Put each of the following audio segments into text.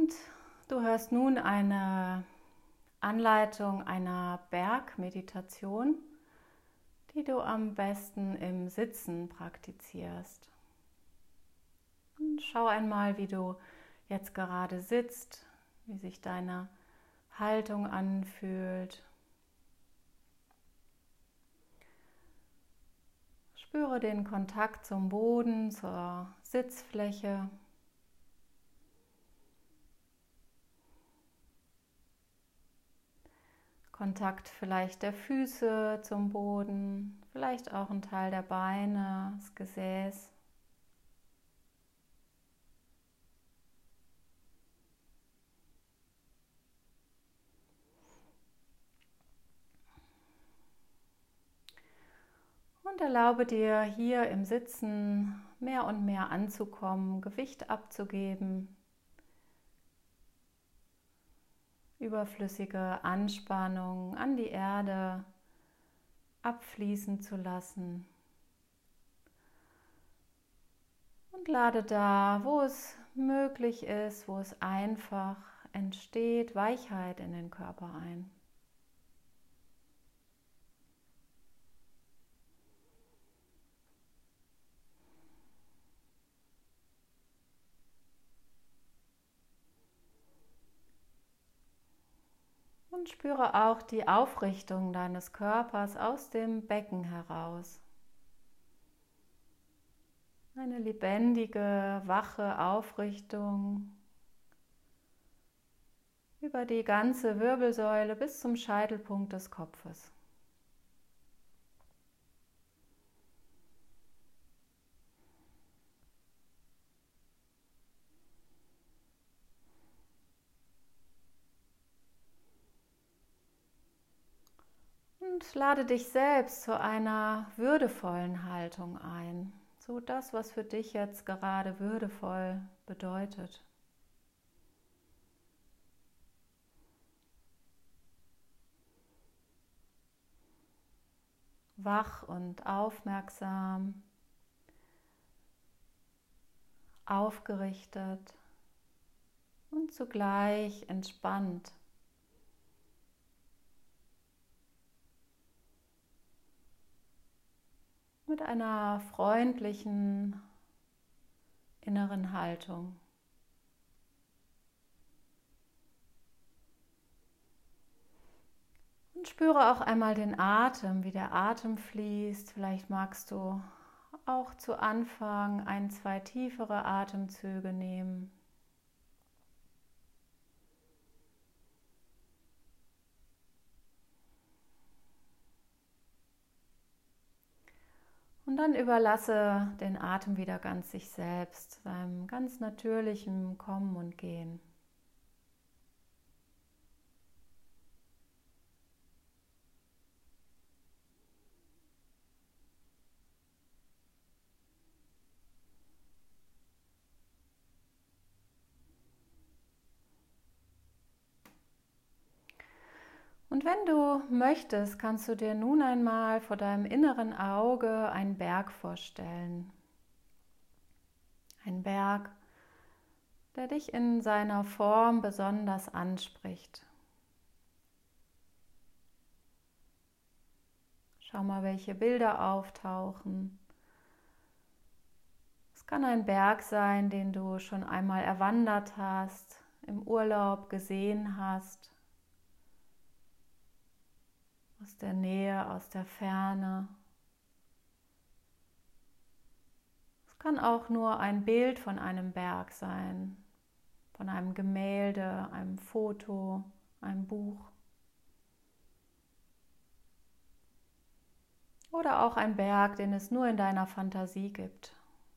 du hörst nun eine Anleitung einer Bergmeditation, die du am besten im Sitzen praktizierst. Und schau einmal, wie du jetzt gerade sitzt, wie sich deine Haltung anfühlt. Spüre den Kontakt zum Boden, zur Sitzfläche. Kontakt vielleicht der Füße zum Boden, vielleicht auch ein Teil der Beine, das Gesäß. Und erlaube dir hier im Sitzen mehr und mehr anzukommen, Gewicht abzugeben, überflüssige Anspannung an die Erde abfließen zu lassen. Und lade da, wo es möglich ist, wo es einfach entsteht, Weichheit in den Körper ein. Und spüre auch die Aufrichtung deines Körpers aus dem Becken heraus. Eine lebendige, wache Aufrichtung über die ganze Wirbelsäule bis zum Scheitelpunkt des Kopfes. Und lade dich selbst zu einer würdevollen Haltung ein. So das, was für dich jetzt gerade würdevoll bedeutet. Wach und aufmerksam, aufgerichtet und zugleich entspannt. Mit einer freundlichen inneren Haltung. Und spüre auch einmal den Atem, wie der Atem fließt. Vielleicht magst du auch zu Anfang 1, 2 tiefere Atemzüge nehmen. Und dann überlasse den Atem wieder ganz sich selbst, seinem ganz natürlichen Kommen und Gehen. Und wenn du möchtest, kannst du dir nun einmal vor deinem inneren Auge einen Berg vorstellen. Ein Berg, der dich in seiner Form besonders anspricht. Schau mal, welche Bilder auftauchen. Es kann ein Berg sein, den du schon einmal erwandert hast, im Urlaub gesehen hast. Aus der Nähe, aus der Ferne. Es kann auch nur ein Bild von einem Berg sein, von einem Gemälde, einem Foto, einem Buch. Oder auch ein Berg, den es nur in deiner Fantasie gibt.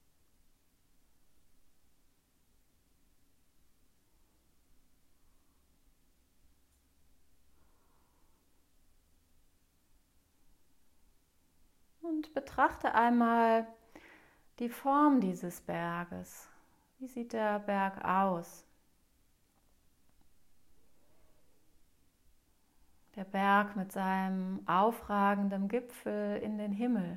Und betrachte einmal die Form dieses Berges. Wie sieht der Berg aus? Der Berg mit seinem aufragenden Gipfel in den Himmel.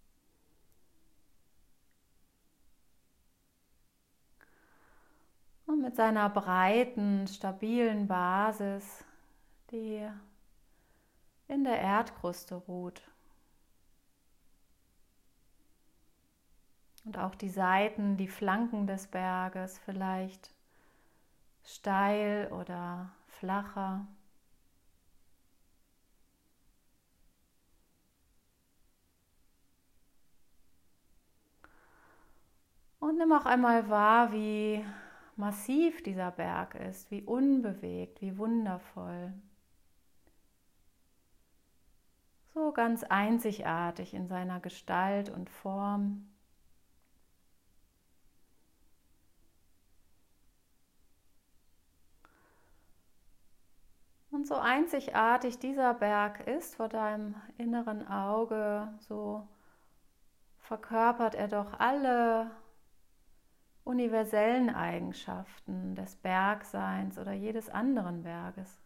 Und mit seiner breiten, stabilen Basis, die in der Erdkruste ruht. Und auch die Seiten, die Flanken des Berges vielleicht steil oder flacher. Und nimm auch einmal wahr, wie massiv dieser Berg ist, wie unbewegt, wie wundervoll. So ganz einzigartig in seiner Gestalt und Form. Und so einzigartig dieser Berg ist vor deinem inneren Auge, so verkörpert er doch alle universellen Eigenschaften des Bergseins oder jedes anderen Berges.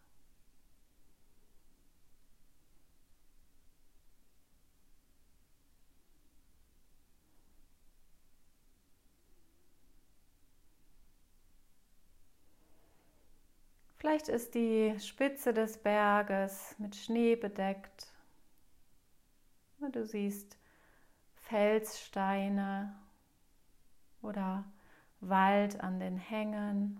Vielleicht ist die Spitze des Berges mit Schnee bedeckt. Du siehst Felssteine oder Wald an den Hängen.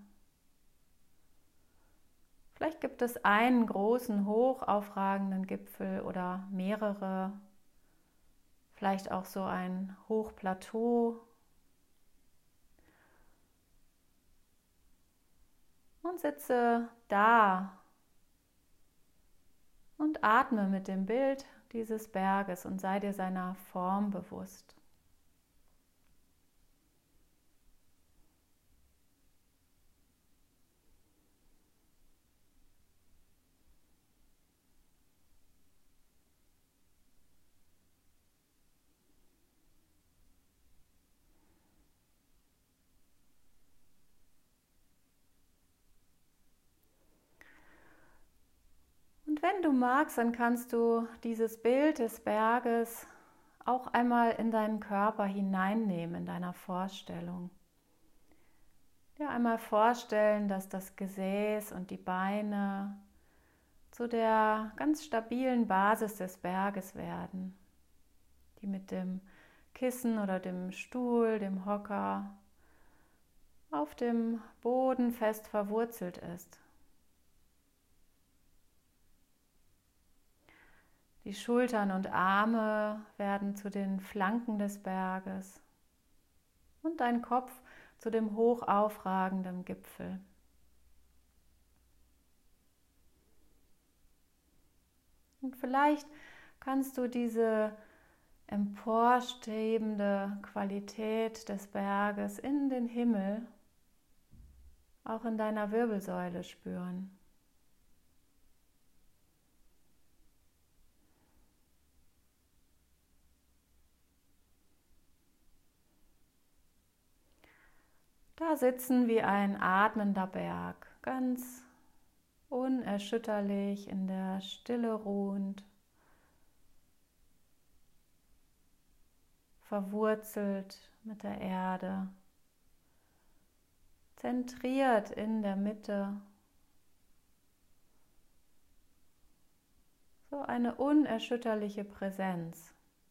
Vielleicht gibt es einen großen, hoch aufragenden Gipfel oder mehrere. Vielleicht auch so ein Hochplateau. Und sitze da und atme mit dem Bild dieses Berges und sei dir seiner Form bewusst. Und wenn du magst, dann kannst du dieses Bild des Berges auch einmal in deinen Körper hineinnehmen, in deiner Vorstellung. Dir einmal vorstellen, dass das Gesäß und die Beine zu der ganz stabilen Basis des Berges werden, die mit dem Kissen oder dem Stuhl, dem Hocker auf dem Boden fest verwurzelt ist. Die Schultern und Arme werden zu den Flanken des Berges und dein Kopf zu dem hoch aufragenden Gipfel. Und vielleicht kannst du diese emporstrebende Qualität des Berges in den Himmel auch in deiner Wirbelsäule spüren. Da sitzen wie ein atmender Berg, ganz unerschütterlich in der Stille ruhend, verwurzelt mit der Erde, zentriert in der Mitte. So eine unerschütterliche Präsenz.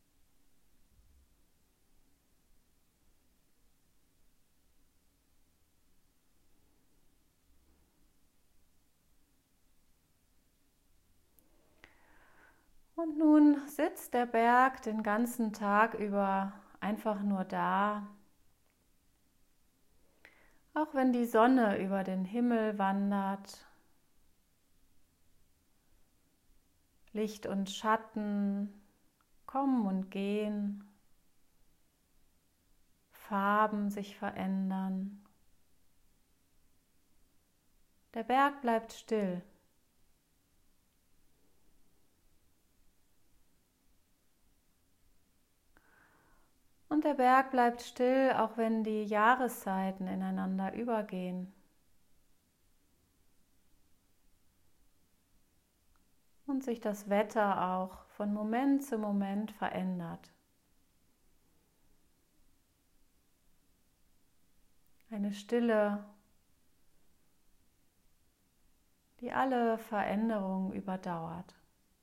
Und nun sitzt der Berg den ganzen Tag über einfach nur da. Auch wenn die Sonne über den Himmel wandert, Licht und Schatten kommen und gehen, Farben sich verändern. Der Berg bleibt still. Und der Berg bleibt still, auch wenn die Jahreszeiten ineinander übergehen. Und sich das Wetter auch von Moment zu Moment verändert. Eine Stille die alle Veränderungen überdauert.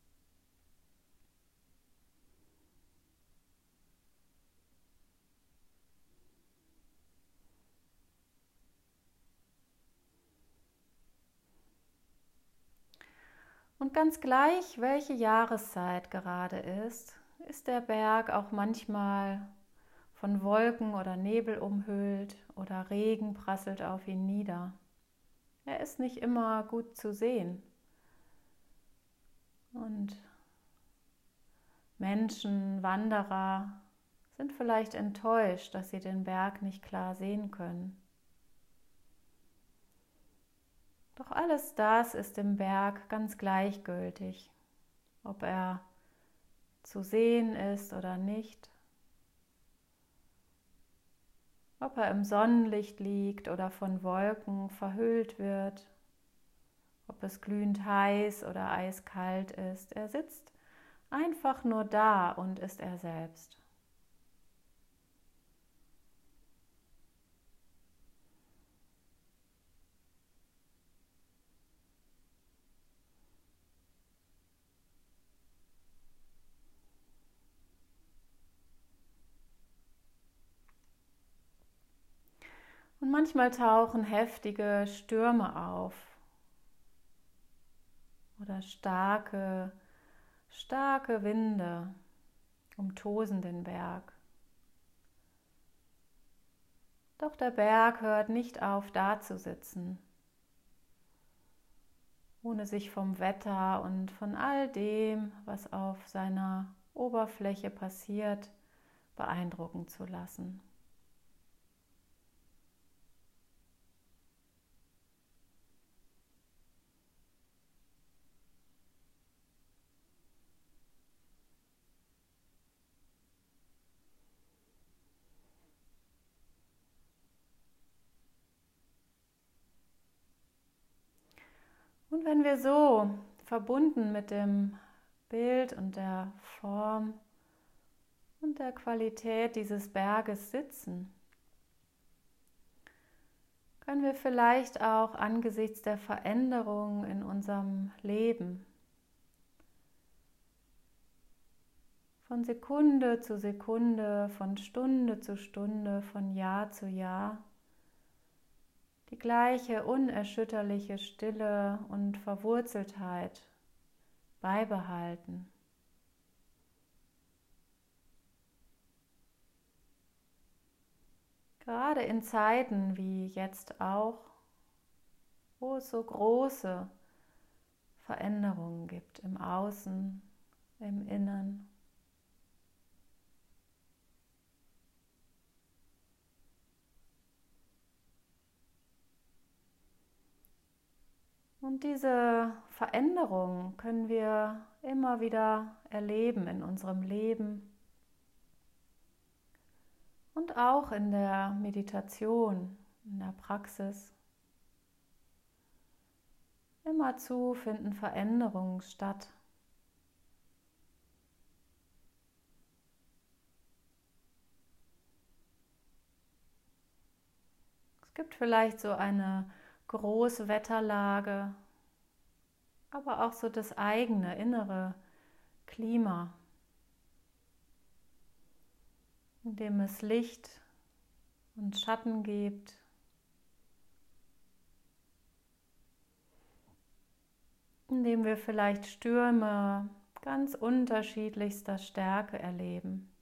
Und ganz gleich, welche Jahreszeit gerade ist der Berg auch manchmal von Wolken oder Nebel umhüllt oder Regen prasselt auf ihn nieder. Er ist nicht immer gut zu sehen. Und Menschen, Wanderer sind vielleicht enttäuscht, dass sie den Berg nicht klar sehen können. Doch alles das ist dem Berg ganz gleichgültig, ob er zu sehen ist oder nicht, ob er im Sonnenlicht liegt oder von Wolken verhüllt wird, ob es glühend heiß oder eiskalt ist. Er sitzt einfach nur da und ist er selbst. Und manchmal tauchen heftige Stürme auf oder starke Winde umtosen den Berg. Doch der Berg hört nicht auf, dazusitzen, ohne sich vom Wetter und von all dem, was auf seiner Oberfläche passiert, beeindrucken zu lassen. Und wenn wir so verbunden mit dem Bild und der Form und der Qualität dieses Berges sitzen, können wir vielleicht auch angesichts der Veränderungen in unserem Leben von Sekunde zu Sekunde, von Stunde zu Stunde, von Jahr zu Jahr die gleiche unerschütterliche Stille und Verwurzeltheit beibehalten. Gerade in Zeiten wie jetzt auch, wo es so große Veränderungen gibt im Außen, im Innen. Und diese Veränderung können wir immer wieder erleben in unserem Leben und auch in der Meditation, in der Praxis. Immerzu finden Veränderungen statt. Es gibt vielleicht so eine große Wetterlage, aber auch so das eigene innere Klima, in dem es Licht und Schatten gibt, in dem wir vielleicht Stürme ganz unterschiedlichster Stärke erleben.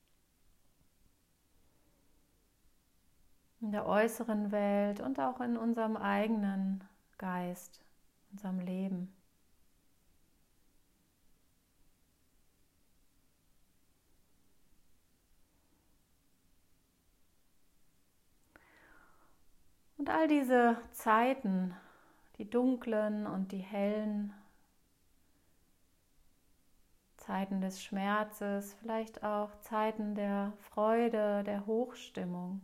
In der äußeren Welt und auch in unserem eigenen Geist, unserem Leben. Und all diese Zeiten, die dunklen und die hellen, Zeiten des Schmerzes, vielleicht auch Zeiten der Freude, der Hochstimmung.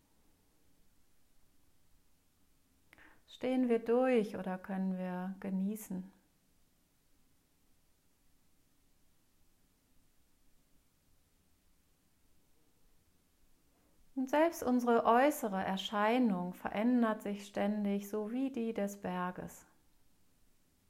Stehen wir durch oder können wir genießen? Und selbst unsere äußere Erscheinung verändert sich ständig, so wie die des Berges.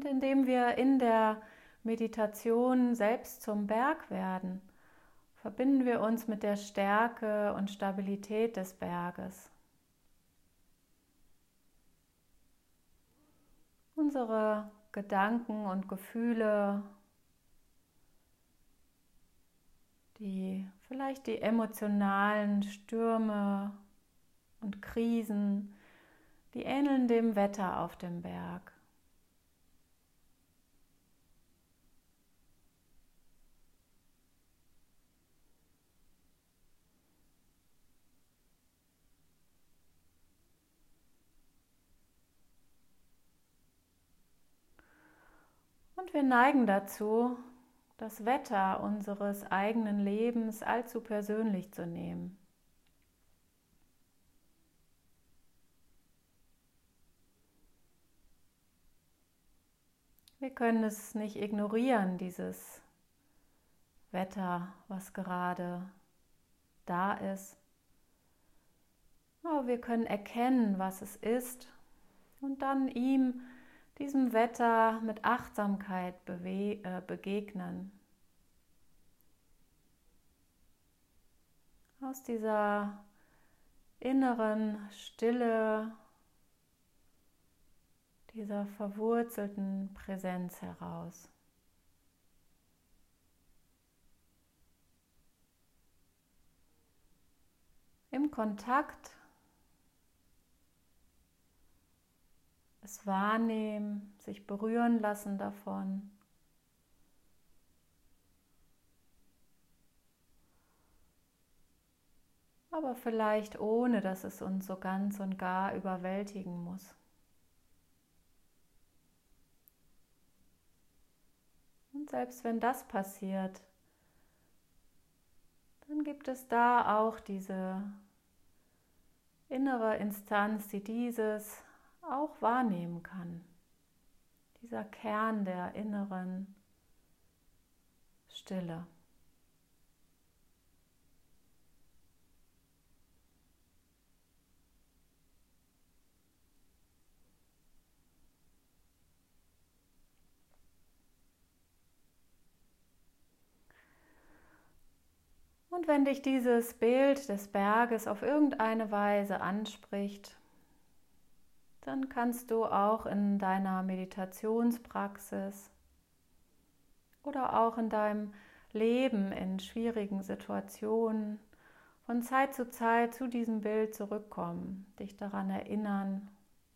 Und indem wir in der Meditation selbst zum Berg werden, verbinden wir uns mit der Stärke und Stabilität des Berges. Unsere Gedanken und Gefühle, vielleicht die emotionalen Stürme und Krisen, die ähneln dem Wetter auf dem Berg. Und wir neigen dazu, das Wetter unseres eigenen Lebens allzu persönlich zu nehmen. Wir können es nicht ignorieren, dieses Wetter, was gerade da ist. Aber wir können erkennen, was es ist und dann diesem Wetter mit Achtsamkeit begegnen. Aus dieser inneren Stille, dieser verwurzelten Präsenz heraus. Im Kontakt es wahrnehmen, sich berühren lassen davon. Aber vielleicht ohne, dass es uns so ganz und gar überwältigen muss. Und selbst wenn das passiert, dann gibt es da auch diese innere Instanz, die dieses auch wahrnehmen kann. Dieser Kern der inneren Stille. Und wenn dich dieses Bild des Berges auf irgendeine Weise anspricht, dann kannst du auch in deiner Meditationspraxis oder auch in deinem Leben in schwierigen Situationen von Zeit zu diesem Bild zurückkommen, dich daran erinnern,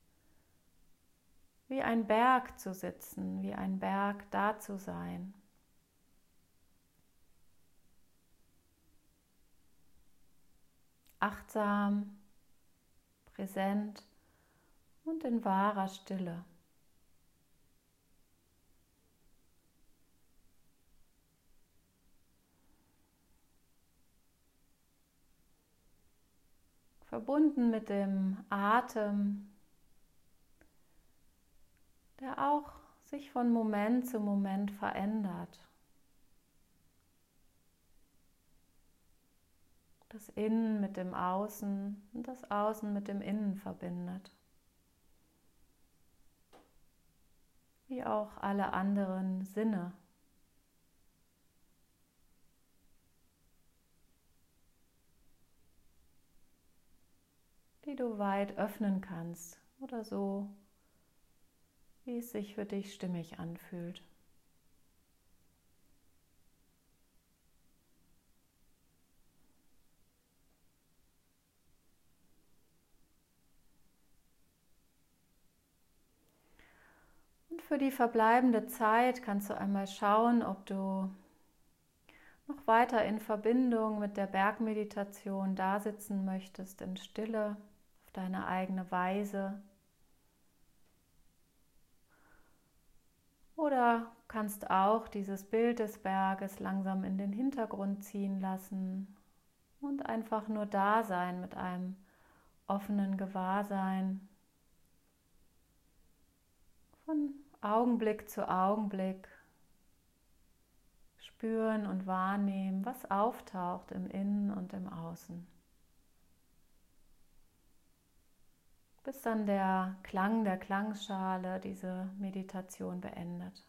wie ein Berg zu sitzen, wie ein Berg da zu sein. Achtsam, präsent und in wahrer Stille. Verbunden mit dem Atem, der auch sich von Moment zu Moment verändert. Das Innen mit dem Außen und das Außen mit dem Innen verbindet. Wie auch alle anderen Sinne. Die du weit öffnen kannst oder so, wie es sich für dich stimmig anfühlt. Und für die verbleibende Zeit kannst du einmal schauen, ob du noch weiter in Verbindung mit der Bergmeditation da sitzen möchtest, in Stille, auf deine eigene Weise. Oder kannst auch dieses Bild des Berges langsam in den Hintergrund ziehen lassen und einfach nur da sein mit einem offenen Gewahrsein. Von Augenblick zu Augenblick spüren und wahrnehmen, was auftaucht im Innen und im Außen. bis dann der Klang der Klangschale diese Meditation beendet.